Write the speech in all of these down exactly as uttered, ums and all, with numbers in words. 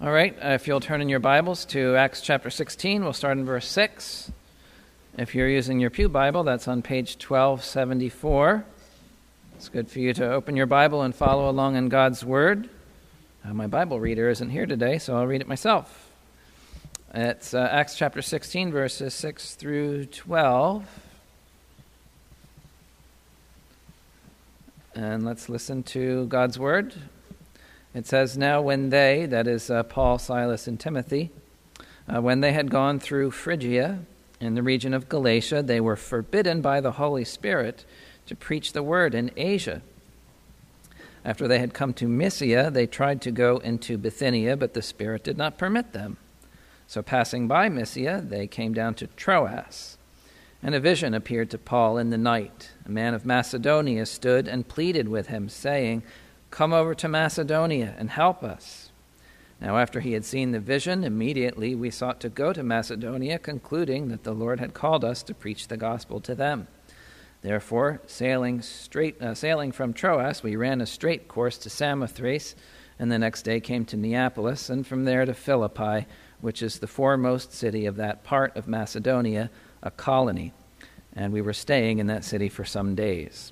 All right, uh, if you'll turn in your Bibles to Acts chapter sixteen, we'll start in verse six. If you're using your Pew Bible, that's on page twelve seventy-four. It's good for you to open your Bible and follow along in God's Word. Uh, my Bible reader isn't here today, so I'll read it myself. It's uh, Acts chapter sixteen, verses six through twelve. And let's listen to God's Word. It says, "Now when they," that is uh, Paul, Silas, and Timothy, uh, "when they had gone through Phrygia, in the region of Galatia, they were forbidden by the Holy Spirit to preach the word in Asia. After they had come to Mysia, they tried to go into Bithynia, but the Spirit did not permit them. So passing by Mysia, they came down to Troas. And a vision appeared to Paul in the night. A man of Macedonia stood and pleaded with him, saying, 'Come over to Macedonia and help us.' Now after he had seen the vision, immediately we sought to go to Macedonia, concluding that the Lord had called us to preach the gospel to them. Therefore, sailing straight, uh, sailing from Troas, we ran a straight course to Samothrace, and the next day came to Neapolis, and from there to Philippi, which is the foremost city of that part of Macedonia, a colony. And we were staying in that city for some days."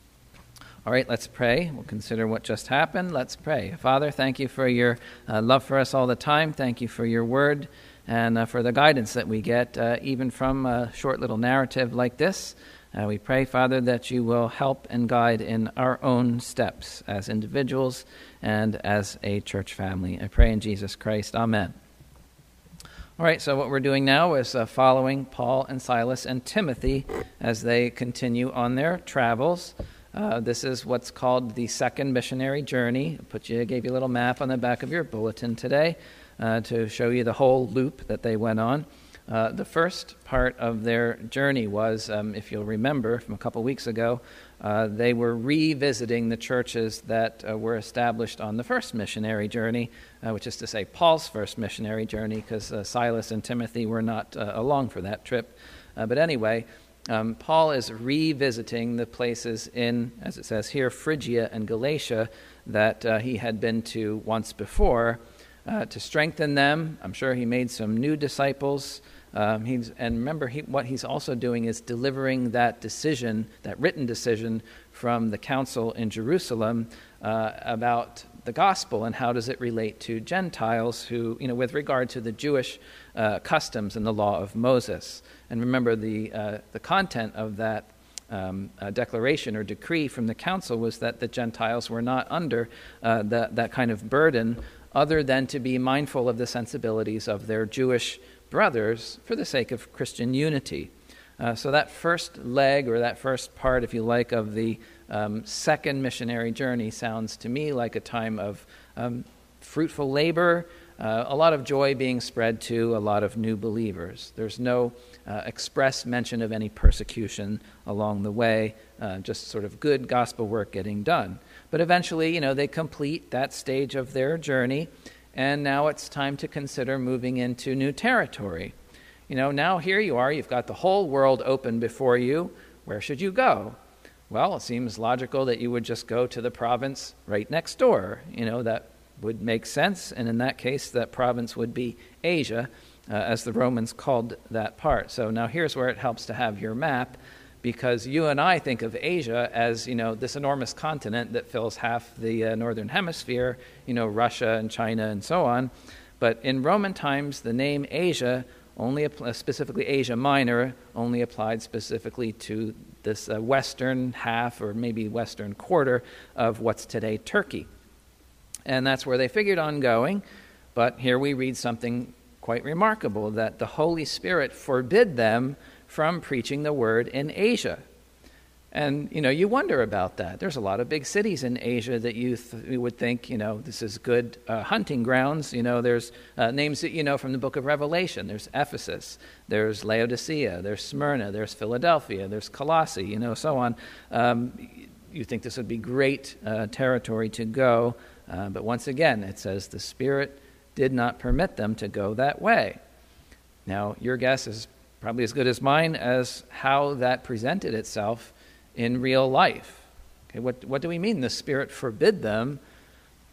All right, let's pray. We'll consider what just happened. Let's pray. Father, thank you for your uh, love for us all the time. Thank you for your word and uh, for the guidance that we get, uh, even from a short little narrative like this. Uh, we pray, Father, that you will help and guide in our own steps as individuals and as a church family. I pray in Jesus Christ. Amen. All right, so what we're doing now is uh, following Paul and Silas and Timothy as they continue on their travels. Uh, this is what's called the second missionary journey. I put you, gave you a little map on the back of your bulletin today uh, to show you the whole loop that they went on. Uh, the first part of their journey was, um, if you'll remember from a couple weeks ago, uh, they were revisiting the churches that uh, were established on the first missionary journey, uh, which is to say Paul's first missionary journey, because uh, Silas and Timothy were not uh, along for that trip. Uh, but anyway, Um, Paul is revisiting the places in, as it says here, Phrygia and Galatia that uh, he had been to once before uh, to strengthen them. I'm sure he made some new disciples. Um, he's, and remember, he, what he's also doing is delivering that decision, that written decision from the council in Jerusalem uh, about the gospel and how does it relate to Gentiles who, you know, with regard to the Jewish uh, customs and the law of Moses. And remember, the uh, the content of that um, uh, declaration or decree from the council was that the Gentiles were not under uh, that, that kind of burden other than to be mindful of the sensibilities of their Jewish brothers for the sake of Christian unity. Uh, so that first leg, or that first part, if you like, of the um, second missionary journey sounds to me like a time of um, fruitful labor, uh, a lot of joy being spread to a lot of new believers. There's no uh, express mention of any persecution along the way, uh, just sort of good gospel work getting done. But eventually, you know, they complete that stage of their journey, and now it's time to consider moving into new territory. You know, now here you are, you've got the whole world open before you. Where should you go? Well, it seems logical that you would just go to the province right next door. You know, that would make sense, and in that case, that province would be Asia, uh, as the Romans called that part. So now here's where it helps to have your map, because you and I think of Asia as, you know, this enormous continent that fills half the uh, northern hemisphere, you know, Russia and China and so on. But in Roman times, the name Asia only specifically Asia Minor, only applied specifically to this uh, western half or maybe western quarter of what's today Turkey. And that's where they figured on going. But here we read something quite remarkable, that the Holy Spirit forbid them from preaching the word in Asia. And, you know, you wonder about that. There's a lot of big cities in Asia that you, th- you would think, you know, this is good uh, hunting grounds. You know, there's uh, names that you know from the book of Revelation. There's Ephesus, there's Laodicea, there's Smyrna, there's Philadelphia, there's Colossae, you know, so on. Um, you think this would be great uh, territory to go. Uh, but once again, it says the Spirit did not permit them to go that way. Now, your guess is probably as good as mine as how that presented itself in real life. Okay, what what do we mean the Spirit forbid them?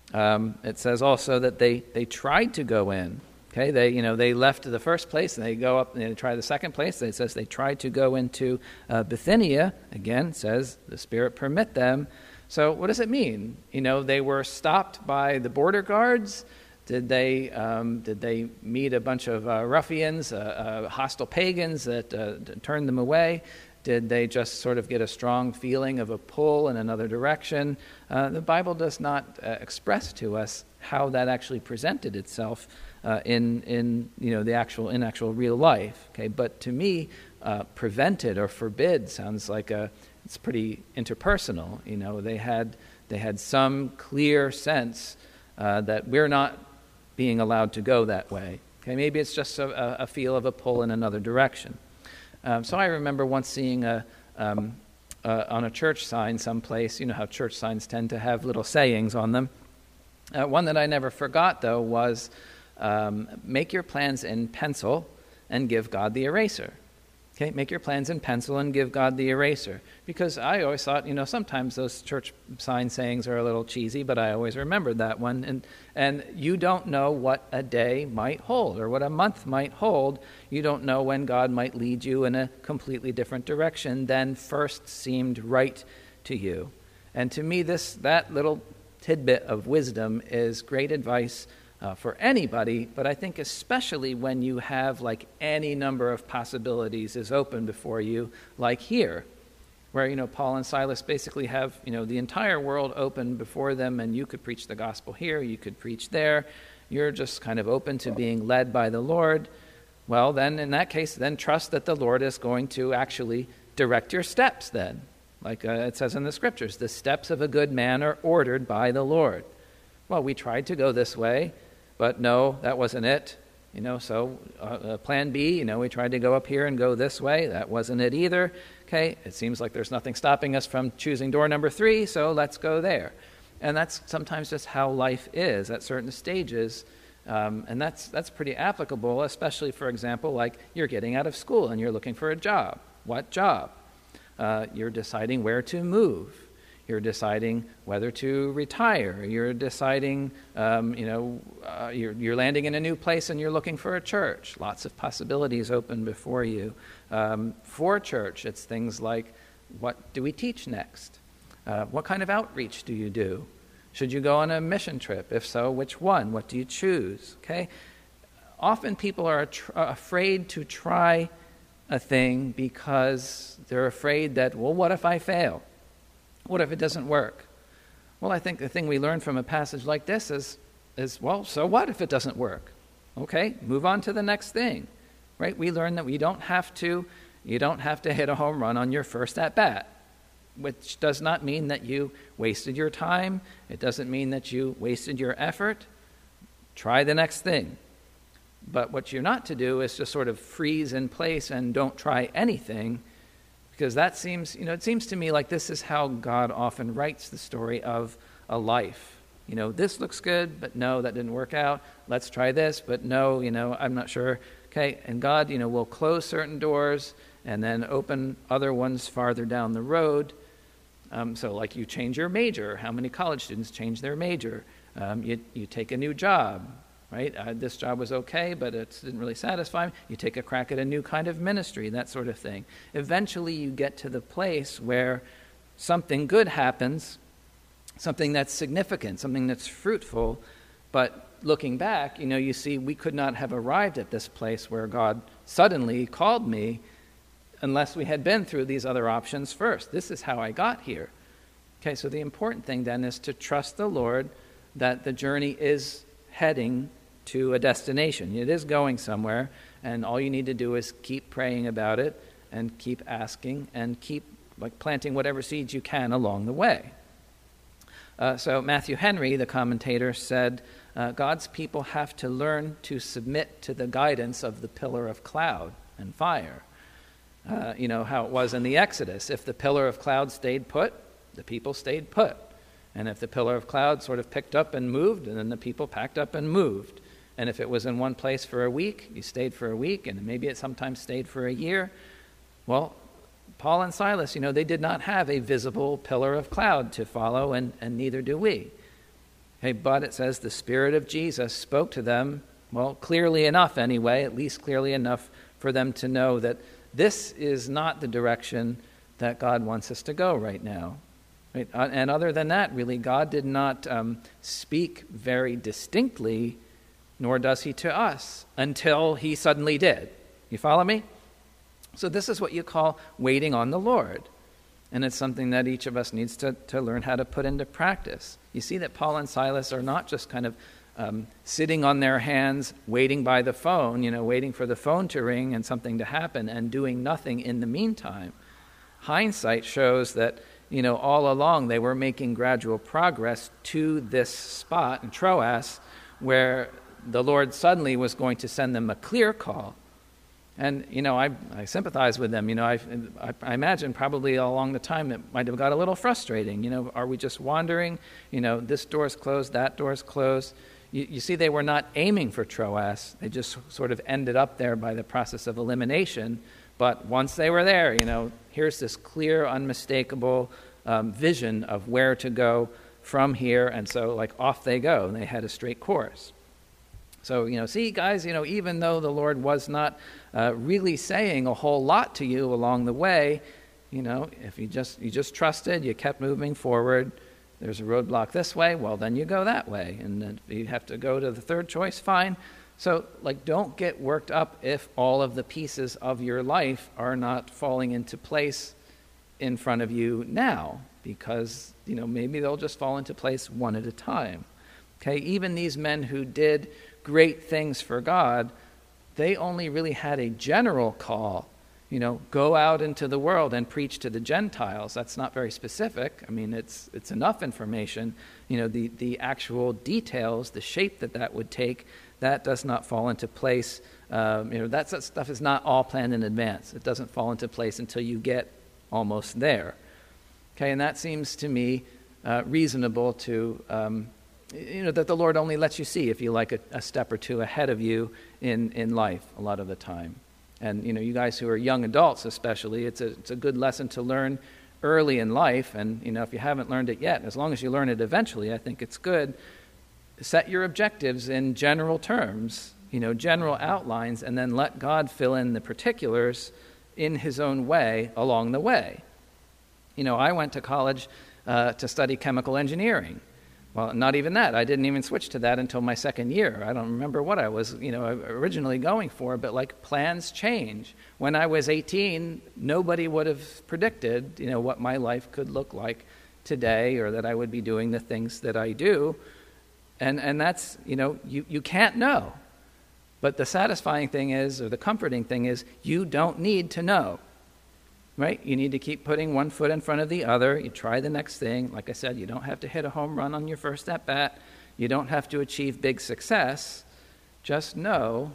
Um, it says also that they, they tried to go in. Okay, they you know they left the first place and they go up and they try the second place. It says they tried to go into uh, Bithynia. Again, it says the Spirit permit them. So what does it mean? You know, they were stopped by the border guards. Did they um, did they meet a bunch of uh, ruffians, uh, uh, hostile pagans that uh, turned them away? Did they just sort of get a strong feeling of a pull in another direction? Uh, the Bible does not uh, express to us how that actually presented itself uh, in in you know the actual in actual real life. Okay, but to me, uh, prevented or forbid sounds like a it's pretty interpersonal. You know, they had they had some clear sense uh, that we're not being allowed to go that way. Okay, maybe it's just a, a feel of a pull in another direction. Um, so I remember once seeing a um, uh, on a church sign someplace. You know how church signs tend to have little sayings on them. Uh, one that I never forgot, though, was um, make your plans in pencil and give God the eraser. Okay, make your plans in pencil and give God the eraser. Because I always thought, you know, sometimes those church sign sayings are a little cheesy, but I always remembered that one. And and you don't know what a day might hold or what a month might hold. You don't know when God might lead you in a completely different direction than first seemed right to you. And to me, this that little tidbit of wisdom is great advice Uh, for anybody, but I think especially when you have like any number of possibilities is open before you, like here, where, you know, Paul and Silas basically have, you know, the entire world open before them, and you could preach the gospel here, you could preach there, you're just kind of open to being led by the Lord. Well, then in that case, then trust that the Lord is going to actually direct your steps then. Like uh, it says in the scriptures, the steps of a good man are ordered by the Lord. Well, we tried to go this way, but no, that wasn't it. You know, so uh, uh, plan B, you know, we tried to go up here and go this way. That wasn't it either. Okay, it seems like there's nothing stopping us from choosing door number three, so let's go there. And that's sometimes just how life is at certain stages. Um, and that's that's pretty applicable, especially, for example, like you're getting out of school and you're looking for a job. What job? Uh, you're deciding where to move. You're deciding whether to retire. You're deciding, um, you know, uh, you're, you're landing in a new place and you're looking for a church. Lots of possibilities open before you. Um, for church, it's things like, what do we teach next? Uh, what kind of outreach do you do? Should you go on a mission trip? If so, which one? What do you choose? Okay. Often people are tr- afraid to try a thing because they're afraid that, well, what if I fail? What if it doesn't work? Well, I think the thing we learn from a passage like this is, is, well, so what if it doesn't work? Okay, move on to the next thing, right? We learn that we don't have to, you don't have to hit a home run on your first at bat, which does not mean that you wasted your time. It doesn't mean that you wasted your effort. Try the next thing. But what you're not to do is just sort of freeze in place and don't try anything. Because that seems, you know, it seems to me like this is how God often writes the story of a life. You know, this looks good, but no, that didn't work out. Let's try this, but no, you know, I'm not sure. Okay, and God, you know, will close certain doors and then open other ones farther down the road. Um, so like you change your major. How many college students change their major? Um, you, you take a new job. Right? Uh, this job was okay, but it didn't really satisfy me. You take a crack at a new kind of ministry, that sort of thing. Eventually you get to the place where something good happens, something that's significant, something that's fruitful, but looking back, you know, you see we could not have arrived at this place where God suddenly called me unless we had been through these other options first. This is how I got here. Okay, so the important thing then is to trust the Lord that the journey is heading to a destination. It is going somewhere, and all you need to do is keep praying about it and keep asking and keep like planting whatever seeds you can along the way. Uh, so Matthew Henry, the commentator, said, uh, God's people have to learn to submit to the guidance of the pillar of cloud and fire. Uh, you know how it was in the Exodus. If the pillar of cloud stayed put, the people stayed put. And if the pillar of cloud sort of picked up and moved, and then the people packed up and moved. And if it was in one place for a week, you stayed for a week, and maybe it sometimes stayed for a year. Well, Paul and Silas, you know, they did not have a visible pillar of cloud to follow, and, and neither do we. Okay, but it says the Spirit of Jesus spoke to them, well, clearly enough anyway, at least clearly enough for them to know that this is not the direction that God wants us to go right now. Right? And other than that, really, God did not um, speak very distinctly, nor does he to us, until he suddenly did. You follow me? So this is what you call waiting on the Lord. And it's something that each of us needs to, to learn how to put into practice. You see that Paul and Silas are not just kind of um, sitting on their hands, waiting by the phone, you know, waiting for the phone to ring and something to happen and doing nothing in the meantime. Hindsight shows that, you know, all along they were making gradual progress to this spot in Troas where the Lord suddenly was going to send them a clear call. And, you know, I, I sympathize with them. You know, I, I, I imagine probably along the time it might have got a little frustrating. You know, are we just wandering? You know, this door's closed, that door's closed. You, you see, they were not aiming for Troas. They just sort of ended up there by the process of elimination. But once they were there, you know, here's this clear, unmistakable um, vision of where to go from here. And so, like, off they go. And they had a straight course. So, you know, see, guys, you know, even though the Lord was not uh, really saying a whole lot to you along the way, you know, if you just you just trusted, you kept moving forward, there's a roadblock this way, well, then you go that way. And then if you have to go to the third choice, fine. So, like, don't get worked up if all of the pieces of your life are not falling into place in front of you now, because, you know, maybe they'll just fall into place one at a time. Okay, even these men who did great things for God, they only really had a general call, you know, go out into the world and preach to the Gentiles. That's not very specific. I mean, it's it's enough information. You know, the, the actual details, the shape that that would take, that does not fall into place. Um, you know, that stuff is not all planned in advance. It doesn't fall into place until you get almost there. Okay, and that seems to me uh, reasonable to um, you know, that the Lord only lets you see, if you like, a, a step or two ahead of you in, in life a lot of the time. And, you know, you guys who are young adults especially, it's a, it's a good lesson to learn early in life. And, you know, if you haven't learned it yet, as long as you learn it eventually, I think it's good. Set your objectives in general terms, you know, general outlines, and then let God fill in the particulars in his own way along the way. You know, I went to college uh, to study chemical engineering. Well, not even that. I didn't even switch to that until my second year. I don't remember what I was, you know, originally going for, but like plans change. When I was eighteen, nobody would have predicted, you know, what my life could look like today, or that I would be doing the things that I do. And and that's, you know, you, you can't know. But the satisfying thing is, or the comforting thing is, you don't need to know. Right? You need to keep putting one foot in front of the other. You try the next thing. Like I said, you don't have to hit a home run on your first at-bat. You don't have to achieve big success. Just know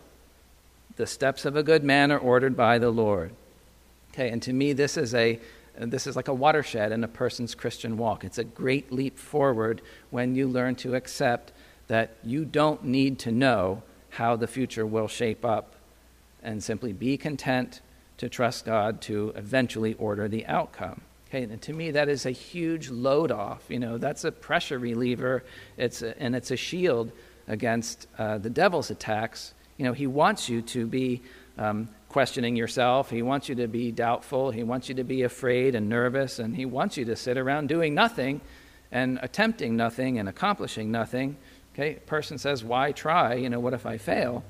the steps of a good man are ordered by the Lord. Okay, and to me, this is a this is like a watershed in a person's Christian walk. It's a great leap forward when you learn to accept that you don't need to know how the future will shape up, and simply be content to trust God to eventually order the outcome. Okay, and to me, that is a huge load off. You know, that's a pressure reliever. It's a, and it's a shield against uh, the devil's attacks. You know, he wants you to be um, questioning yourself. He wants you to be doubtful. He wants you to be afraid and nervous, and he wants you to sit around doing nothing and attempting nothing and accomplishing nothing. Okay, a person says, "Why try? You know, what if I fail?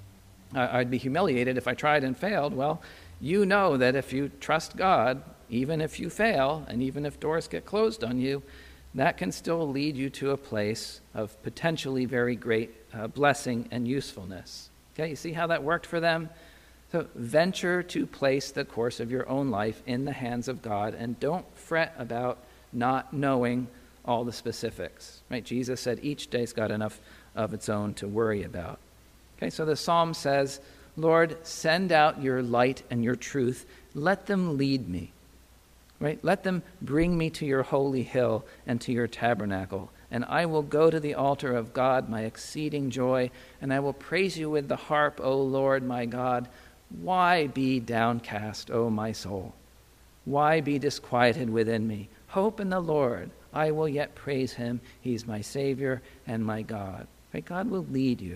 Uh, I'd be humiliated if I tried and failed." Well, you know that if you trust God, even if you fail, and even if doors get closed on you, that can still lead you to a place of potentially very great uh, blessing and usefulness. Okay, you see how that worked for them? So venture to place the course of your own life in the hands of God, and don't fret about not knowing all the specifics. Right? Jesus said each day's got enough of its own to worry about. Okay, so the psalm says, "Lord, send out your light and your truth. Let them lead me." Right? Let them bring me to your holy hill and to your tabernacle. And I will go to the altar of God, my exceeding joy, and I will praise you with the harp, O Lord my God. Why be downcast, O my soul? Why be disquieted within me? Hope in the Lord. I will yet praise him. He's my Savior and my God. Right? God will lead you.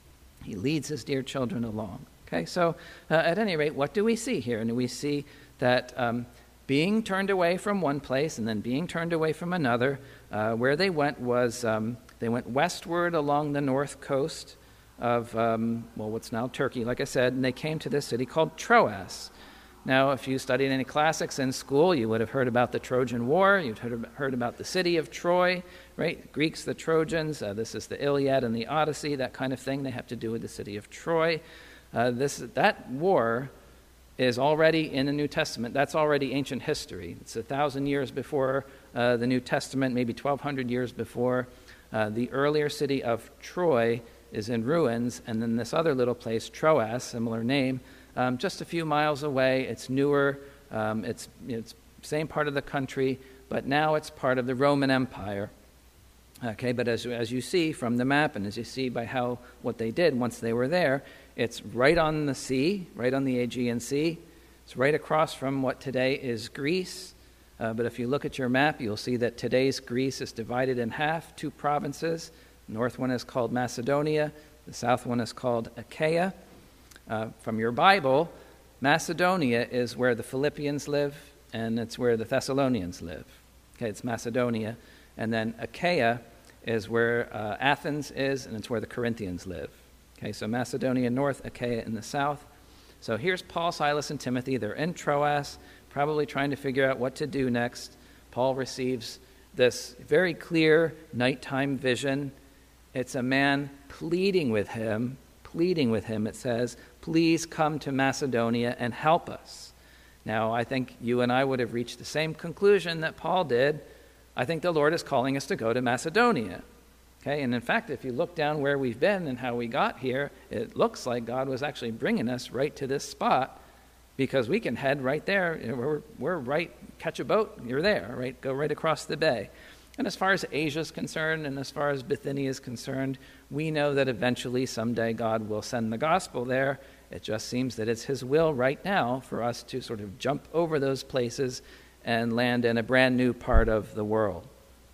He leads his dear children along. Okay, so uh, at any rate, what do we see here? And we see that um, being turned away from one place and then being turned away from another, uh, where they went was, um, they went westward along the north coast of, um, well, what's now Turkey, like I said, and they came to this city called Troas. Now, if you studied any classics in school, you would have heard about the Trojan War. You'd heard, heard about the city of Troy, right? Greeks, the Trojans. Uh, this is the Iliad and the Odyssey, that kind of thing. They have to do with the city of Troy. Uh, this that war is already in the New Testament. That's already ancient history. It's a thousand years before uh, the New Testament, maybe twelve hundred years before. Uh, the earlier city of Troy is in ruins, and then this other little place, Troas, similar name, Um, just a few miles away. It's newer. Um, it's it's same part of the country, but now it's part of the Roman Empire. Okay, but as as you see from the map, and as you see by how what they did once they were there, it's right on the sea, right on the Aegean Sea. It's right across from what today is Greece. Uh, but if you look at your map, you'll see that today's Greece is divided in half, two provinces. The north one is called Macedonia. The south one is called Achaia. Uh, from your Bible, Macedonia is where the Philippians live, and it's where the Thessalonians live. Okay, it's Macedonia. And then Achaia is where uh, Athens is, and it's where the Corinthians live. Okay, so Macedonia north, Achaia in the south. So here's Paul, Silas, and Timothy. They're in Troas, probably trying to figure out what to do next. Paul receives this very clear nighttime vision. It's a man pleading with him, pleading with him, it says, please come to Macedonia and help us. Now, I think you and I would have reached the same conclusion that Paul did. I think the Lord is calling us to go to Macedonia. Okay, and in fact, if you look down where we've been and how we got here, it looks like God was actually bringing us right to this spot, because we can head right there. We're, we're right, catch a boat, you're there, right? Go right across the bay. And as far as Asia is concerned, and as far as Bithynia is concerned, we know that eventually, someday, God will send the gospel there. It just seems that it's his will right now for us to sort of jump over those places and land in a brand new part of the world.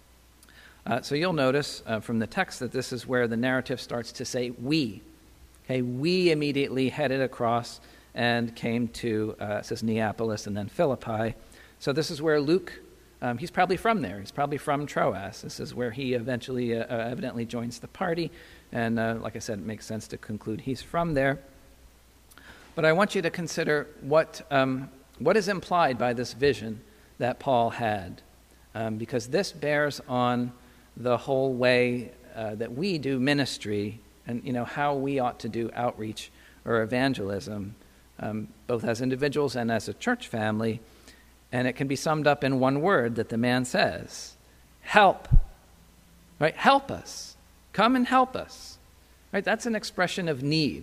Uh, so you'll notice uh, from the text that this is where the narrative starts to say we. Okay, we immediately headed across and came to, uh, it says Neapolis and then Philippi. So this is where Luke, um, he's probably from there. He's probably from Troas. This is where he eventually, uh, evidently joins the party. And uh, like I said, it makes sense to conclude he's from there. But I want you to consider what um, what is implied by this vision that Paul had, um, because this bears on the whole way uh, that we do ministry, and you know how we ought to do outreach or evangelism, um, both as individuals and as a church family. And it can be summed up in one word that the man says: help. Right? Help us. Come and help us. Right? That's an expression of need.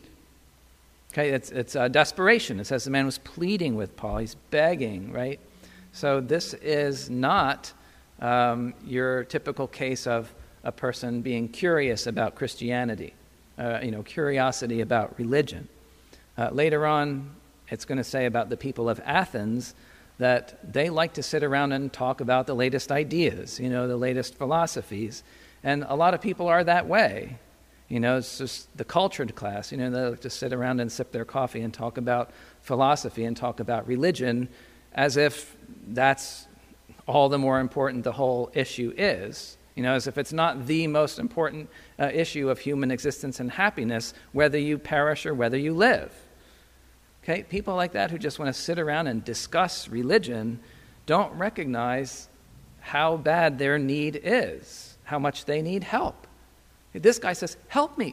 Okay, it's it's uh, desperation. It says the man was pleading with Paul. He's begging, right? So this is not um, your typical case of a person being curious about Christianity, uh, you know, curiosity about religion. Uh, later on, it's going to say about the people of Athens that they like to sit around and talk about the latest ideas, you know, the latest philosophies. And a lot of people are that way. You know, it's just the cultured class. You know, they like to sit around and sip their coffee and talk about philosophy and talk about religion as if that's all the more important the whole issue is. You know, as if it's not the most important uh, issue of human existence and happiness, whether you perish or whether you live. Okay, people like that who just want to sit around and discuss religion don't recognize how bad their need is, how much they need help. This guy says, help me,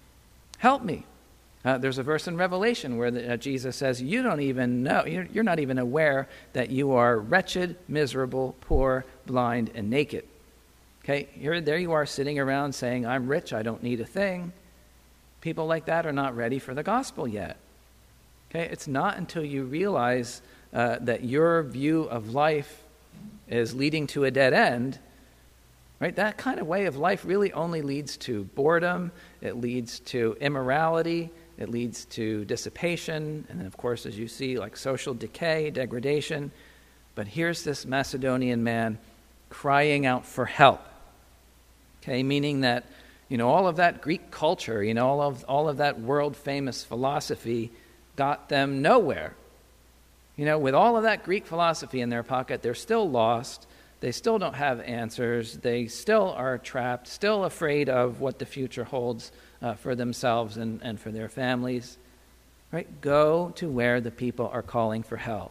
help me. Uh, there's a verse in Revelation where the, uh, Jesus says, you don't even know, you're, you're not even aware that you are wretched, miserable, poor, blind, and naked. Okay, here, there you are sitting around saying, I'm rich, I don't need a thing. People like that are not ready for the gospel yet. Okay, it's not until you realize uh, that your view of life is leading to a dead end. Right, that kind of way of life really only leads to boredom, it leads to immorality, it leads to dissipation, and then of course, as you see, like social decay, degradation. But here's this Macedonian man crying out for help. Okay, meaning that, you know, all of that Greek culture, you know, all of all of that world-famous philosophy got them nowhere. You know, with all of that Greek philosophy in their pocket, they're still lost. They still don't have answers. They still are trapped, still afraid of what the future holds uh, for themselves and, and for their families. Right? Go to where the people are calling for help.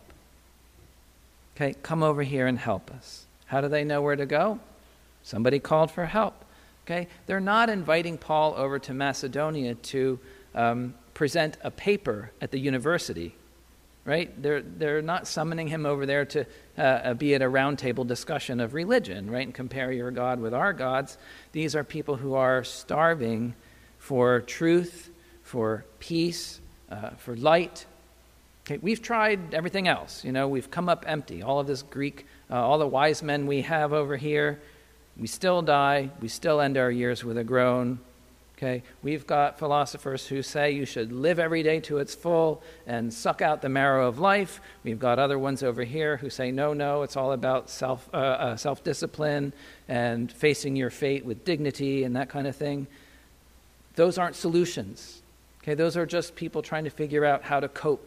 Okay, come over here and help us. How do they know where to go? Somebody called for help. Okay, they're not inviting Paul over to Macedonia to um, present a paper at the university, right? They're they're not summoning him over there to uh, be at a roundtable discussion of religion, right? And compare your God with our gods. These are people who are starving for truth, for peace, uh, for light. Okay, we've tried everything else. You know, we've come up empty. All of this Greek, uh, all the wise men we have over here. We still die. We still end our years with a groan. Okay, we've got philosophers who say you should live every day to its full and suck out the marrow of life. We've got other ones over here who say, no, no, it's all about self, uh, uh, self-discipline and facing your fate with dignity and that kind of thing. Those aren't solutions. Okay, those are just people trying to figure out how to cope.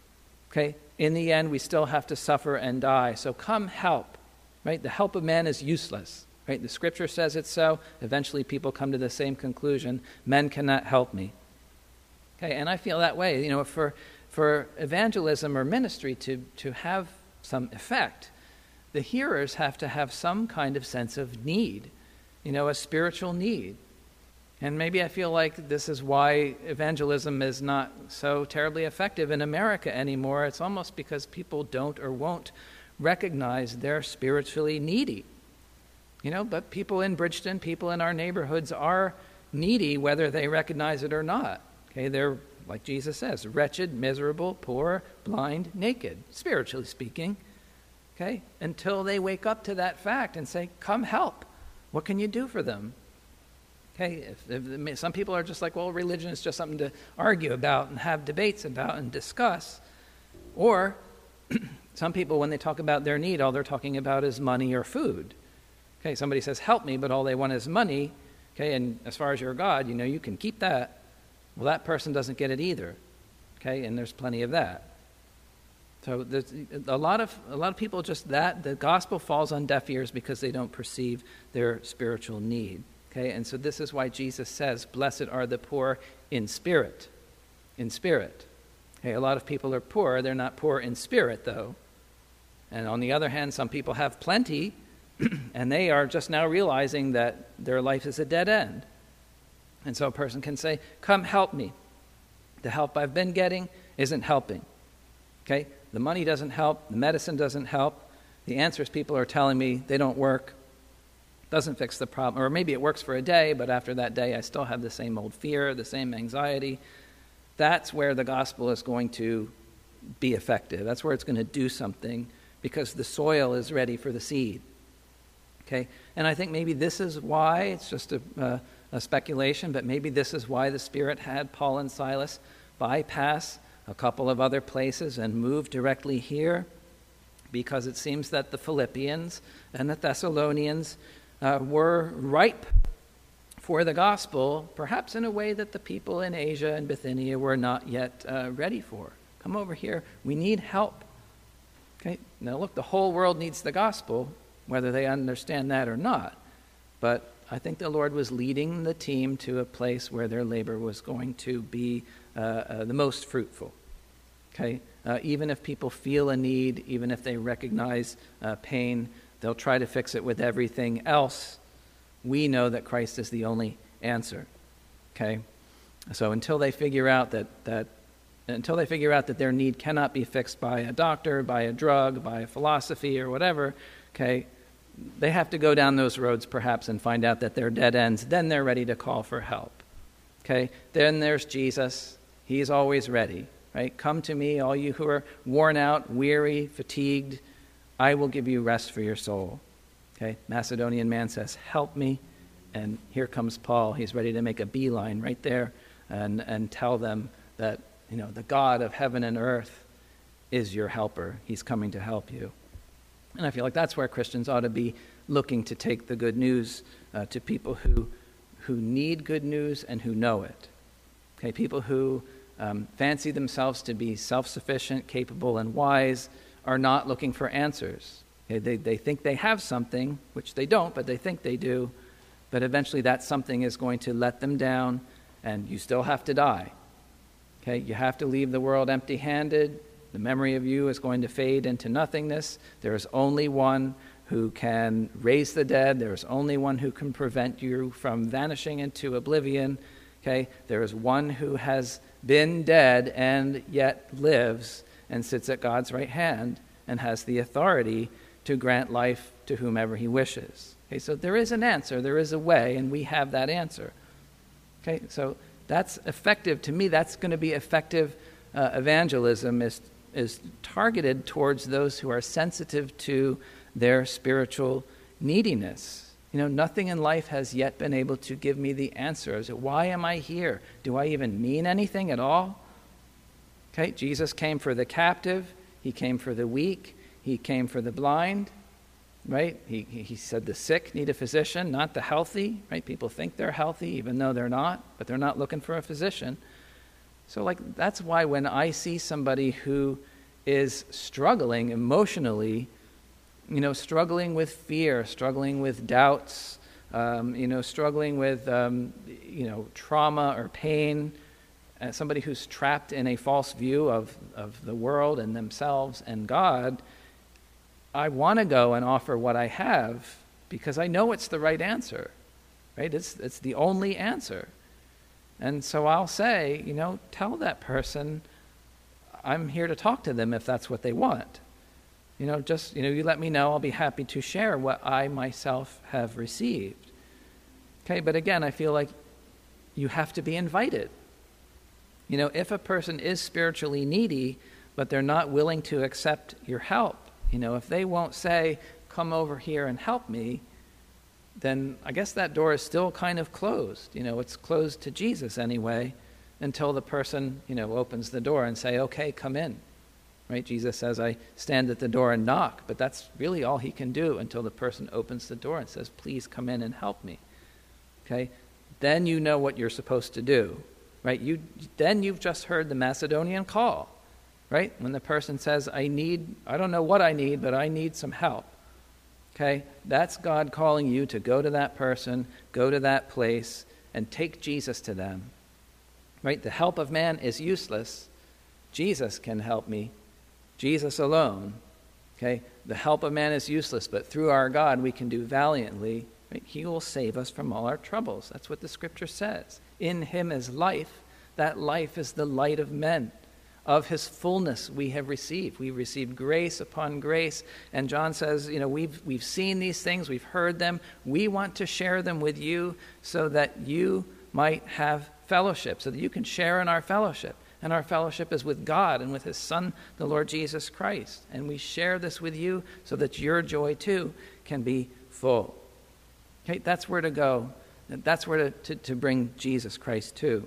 Okay, in the end, we still have to suffer and die. So come help. Right, the help of man is useless. Right? The scripture says it so. Eventually people come to the same conclusion. Men cannot help me. Okay, and I feel that way. You know, for for evangelism or ministry to, to have some effect, the hearers have to have some kind of sense of need, you know, a spiritual need. And maybe I feel like this is why evangelism is not so terribly effective in America anymore. It's almost because people don't or won't recognize they're spiritually needy. You know, but people in Bridgeton, people in our neighborhoods are needy whether they recognize it or not. Okay, they're, like Jesus says, wretched, miserable, poor, blind, naked, spiritually speaking. Okay, until they wake up to that fact and say, come help. What can you do for them? Okay, if, if, some people are just like, well, religion is just something to argue about and have debates about and discuss. Or some people, when they talk about their need, all they're talking about is money or food. Okay, somebody says, help me, but all they want is money. Okay, and as far as your God, you know, you can keep that. Well, that person doesn't get it either. Okay, and there's plenty of that. So there's a lot of a lot of people just that the gospel falls on deaf ears because they don't perceive their spiritual need. Okay, and so this is why Jesus says, blessed are the poor in spirit. In spirit. Okay, a lot of people are poor. They're not poor in spirit, though. And on the other hand, some people have plenty, and they are just now realizing that their life is a dead end. And so a person can say, come help me. The help I've been getting isn't helping. Okay? The money doesn't help. The medicine doesn't help. The answers people are telling me, they don't work. Doesn't fix the problem. Or maybe it works for a day, but after that day I still have the same old fear, the same anxiety. That's where the gospel is going to be effective. That's where it's going to do something, because the soil is ready for the seed. Okay, and I think maybe this is why, it's just a, uh, a speculation, but maybe this is why the Spirit had Paul and Silas bypass a couple of other places and move directly here, because it seems that the Philippians and the Thessalonians uh, were ripe for the gospel, perhaps in a way that the people in Asia and Bithynia were not yet uh, ready for. Come over here, we need help. Okay, now look, the whole world needs the gospel, whether they understand that or not. But I think the Lord was leading the team to a place where their labor was going to be uh, uh, the most fruitful. Okay, uh, even if people feel a need, even if they recognize uh, pain, they'll try to fix it with everything else. We know that Christ is the only answer. Okay, so until they figure out that that until they figure out that their need cannot be fixed by a doctor, by a drug, by a philosophy, or whatever, okay, they have to go down those roads perhaps and find out that they're dead ends. Then they're ready to call for help. Okay, then there's Jesus. He's always ready. Right? Come to me, all you who are worn out, weary, fatigued. I will give you rest for your soul. Okay, Macedonian man says, help me. And here comes Paul. He's ready to make a beeline right there and, and tell them that, you know, the God of heaven and earth is your helper. He's coming to help you. And I feel like that's where Christians ought to be looking to take the good news uh, to people who who need good news and who know it. Okay, people who um, fancy themselves to be self-sufficient, capable, and wise are not looking for answers. Okay, they, they think they have something, which they don't, but they think they do, but eventually that something is going to let them down, and you still have to die. Okay, you have to leave the world empty-handed. The memory of you is going to fade into nothingness. There is only one who can raise the dead. There is only one who can prevent you from vanishing into oblivion. Okay, there is one who has been dead and yet lives and sits at God's right hand and has the authority to grant life to whomever he wishes. Okay, so there is an answer, there is a way, and we have that answer. Okay, so that's effective. To me, that's going to be effective uh, evangelism is, is targeted towards those who are sensitive to their spiritual neediness. You know, nothing in life has yet been able to give me the answer. Is it, why am I here? Do I even mean anything at all? Okay, Jesus came for the captive. He came for the weak. He came for the blind, right? He, he said the sick need a physician, not the healthy, right? People think they're healthy even though they're not, but they're not looking for a physician. So like that's why when I see somebody who is struggling emotionally, you know, struggling with fear, struggling with doubts, um, you know, struggling with, um, you know, trauma or pain, uh, somebody who's trapped in a false view of, of the world and themselves and God, I want to go and offer what I have because I know it's the right answer, right? It's, it's the only answer. And so I'll say, you know, tell that person I'm here to talk to them if that's what they want. You know, just, you know, you let me know, I'll be happy to share what I myself have received. Okay, but again, I feel like you have to be invited. You know, if a person is spiritually needy, but they're not willing to accept your help, you know, if they won't say, come over here and help me, then I guess that door is still kind of closed. You know, it's closed to Jesus anyway, until the person, you know, opens the door and say, okay, come in. Right? Jesus says, I stand at the door and knock, but that's really all he can do until the person opens the door and says, please come in and help me. Okay? Then you know what you're supposed to do. Right? You then you've just heard the Macedonian call. Right? When the person says, I need, I don't know what I need, but I need some help. Okay? That's God calling you to go to that person, go to that place, and take Jesus to them. Right? The help of man is useless. Jesus can help me. Jesus alone. Okay? The help of man is useless, but through our God we can do valiantly. Right? He will save us from all our troubles. That's what the scripture says. In him is life. That life is the light of men. Of his fullness we have received. We've received grace upon grace. And John says, you know, we've we've seen these things, we've heard them. We want to share them with you so that you might have fellowship, so that you can share in our fellowship. And our fellowship is with God and with his Son, the Lord Jesus Christ. And we share this with you so that your joy too can be full. Okay, that's where to go. That's where to, to, to bring Jesus Christ to.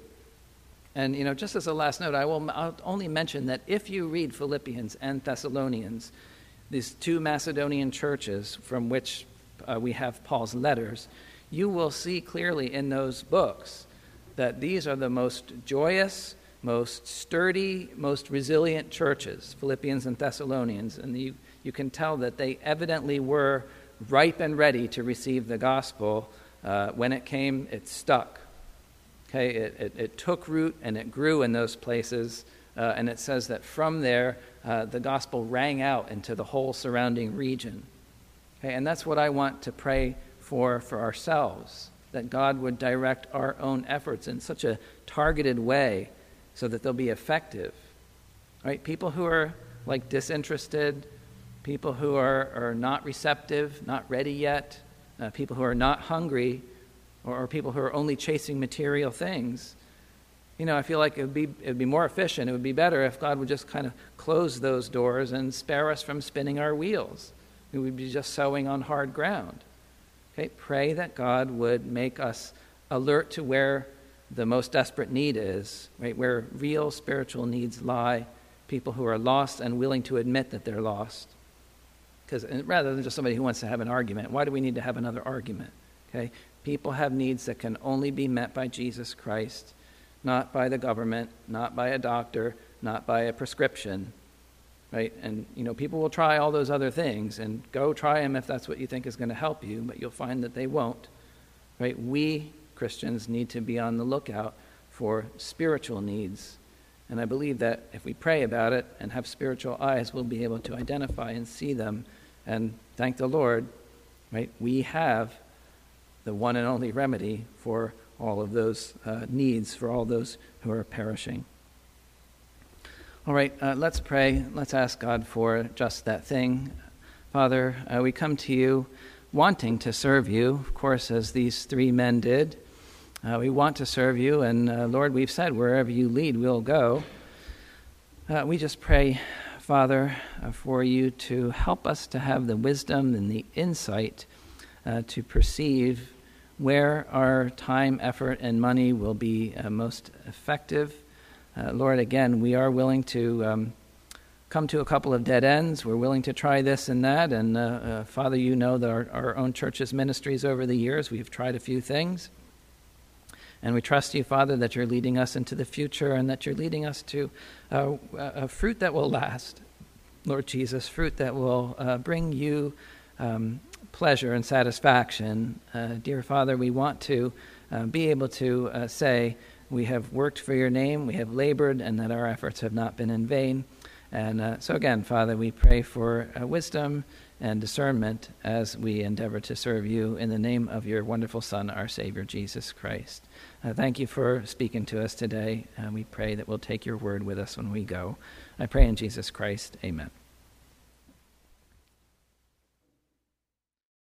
And, you know, just as a last note, I will I'll only mention that if you read Philippians and Thessalonians, these two Macedonian churches from which uh, we have Paul's letters, you will see clearly in those books that these are the most joyous, most sturdy, most resilient churches, Philippians and Thessalonians. And you, you can tell that they evidently were ripe and ready to receive the gospel. Uh, when it came, it stuck. Okay, it, it, it took root and it grew in those places. Uh, and it says that from there, uh, the gospel rang out into the whole surrounding region. Okay, and that's what I want to pray for for ourselves, that God would direct our own efforts in such a targeted way so that they'll be effective. Right? People who are like disinterested, people who are, are not receptive, not ready yet, uh, people who are not hungry, or, or people who are only chasing material things. You know, I feel like it would be it would be more efficient. It would be better if God would just kind of close those doors and spare us from spinning our wheels. We would be just sowing on hard ground. Okay, pray that God would make us alert to where the most desperate need is, right? Where real spiritual needs lie, people who are lost and willing to admit that they're lost. because rather than just somebody who wants to have an argument, why do we need to have another argument? Okay, people have needs that can only be met by Jesus Christ, not by the government, not by a doctor, not by a prescription, right? And, you know, people will try all those other things, and go try them if that's what you think is going to help you, but you'll find that they won't, right? We, Christians, need to be on the lookout for spiritual needs. And I believe that if we pray about it and have spiritual eyes, we'll be able to identify and see them. And thank the Lord, right? We have the one and only remedy for all of those uh, needs, for all those who are perishing. All right, uh, let's pray. Let's ask God for just that thing. Father, uh, we come to you wanting to serve you, of course, as these three men did. Uh, we want to serve you, and uh, Lord, we've said wherever you lead, we'll go. Uh, we just pray, Father, uh, for you to help us to have the wisdom and the insight uh, to perceive where our time, effort, and money will be uh, most effective. Uh, Lord, again, we are willing to um, come to a couple of dead ends. We're willing to try this and that. And uh, uh, Father, you know that our, our own church's ministries over the years, we've tried a few things. And we trust you, Father, that you're leading us into the future and that you're leading us to uh, a fruit that will last, Lord Jesus, fruit that will uh, bring you um, pleasure and satisfaction. Uh, dear Father, we want to uh, be able to uh, say, we have worked for your name, we have labored, and that our efforts have not been in vain. And uh, so again, Father, we pray for uh, wisdom and discernment as we endeavor to serve you in the name of your wonderful Son, our Savior, Jesus Christ. Uh, thank you for speaking to us today. Uh, we pray that we'll take your word with us when we go. I pray in Jesus Christ. Amen.